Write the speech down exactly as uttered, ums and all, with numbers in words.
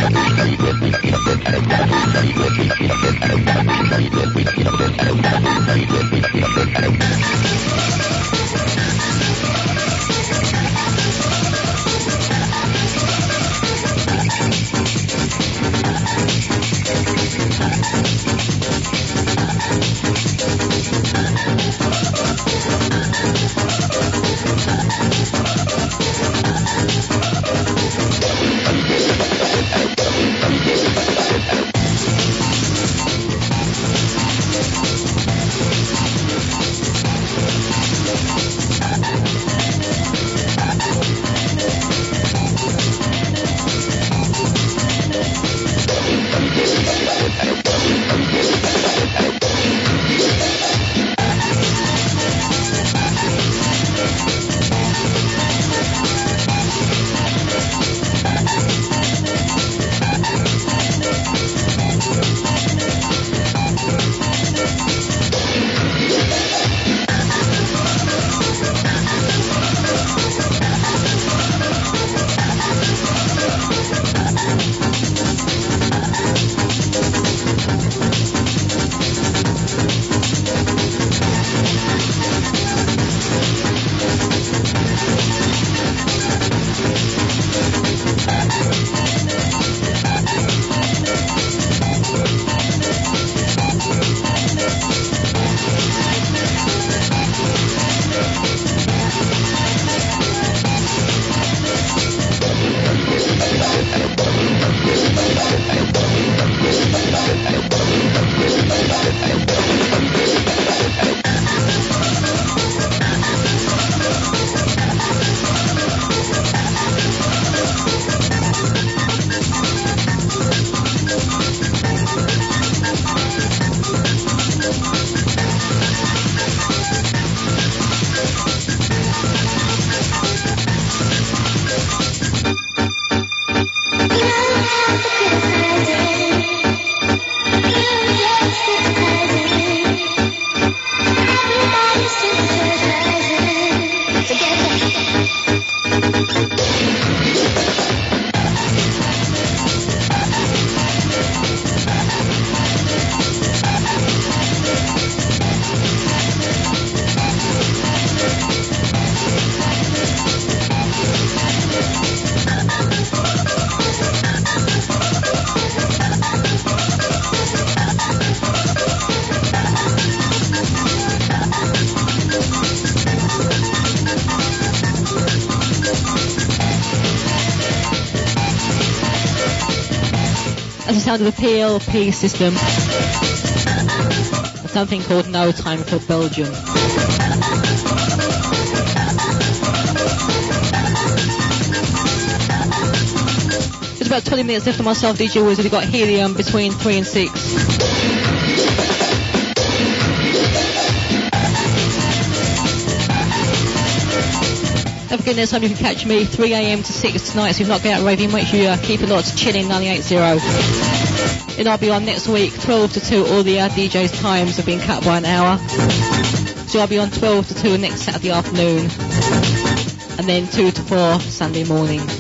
Sound of the P L P system, something called No Time for Belgium. There's about twenty minutes left of myself, D J Wizard. We've got Helium between three and six. Don't forget next time you can catch me three a.m. to six tonight, so if you've not got out raving, make sure you uh, keep it locked, chilling ninety-eight point zero. Then I'll be on next week, twelve to two, all the uh, D Js' times have been cut by an hour. So I'll be on twelve to two next Saturday afternoon, and then two to four Sunday morning.